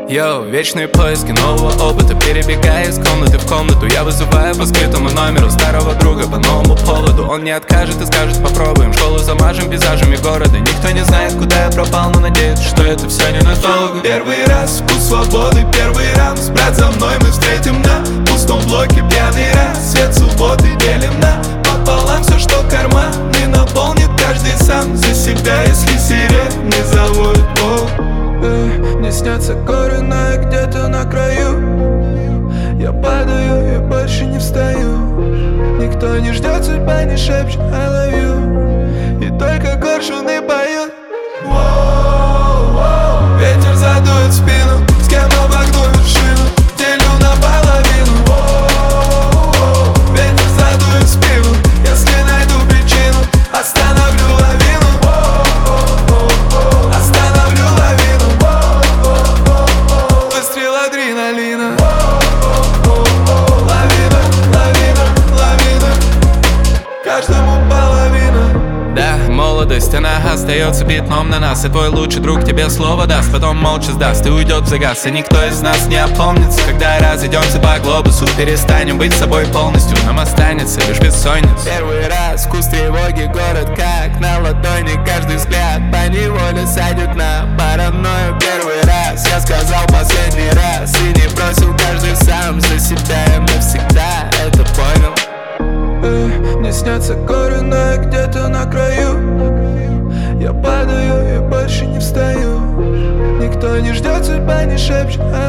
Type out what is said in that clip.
Йоу, вечные поиски нового опыта, перебегая из комнаты в комнату. Я вызываю по скрытому номеру старого друга по новому поводу. Он не откажет и скажет: попробуем. Школу замажем пейзажами города. Никто не знает, куда я пропал, но надеюсь, что это все ненадолго. Первый раз вкус свободы, первый раз. Брат, за мной мы встретим на пустом блоке пьяный раз. Свет субботы делим на пополам. Все, что карманы наполнит каждый сам за себя, если сирены заводят Бог. Мне снятся горы, но я где-то на краю. Я падаю и больше не встаю. Никто не ждет, судьба не шепчет I love you. И только коршуны поют. Ветер задует спину, с кем обогну вершину, делю наполовину. Ветер задует спину, если найду причину, остановлю лавину. Выстрел адреналина. Лавина, лавина, лавина. Каждому половина. Да, молодость, она остается пятном на нас. И твой лучший друг тебе слово даст, потом молча сдаст и уйдет в загас. И никто из нас не опомнится, когда разойдемся по глобусу. Перестанем быть собой полностью, нам останется лишь бессонница. Первый раз, вкус тревоги, город как на ладони. Каждый взгляд поневоле садит на паранойю. Первый раз я сказал последний раз и не бросил каждый сам за себя. Я навсегда это понял. Мне снятся горы, но я где-то на краю. Я падаю и больше не встаю. Никто не ждет, судьба не шепчет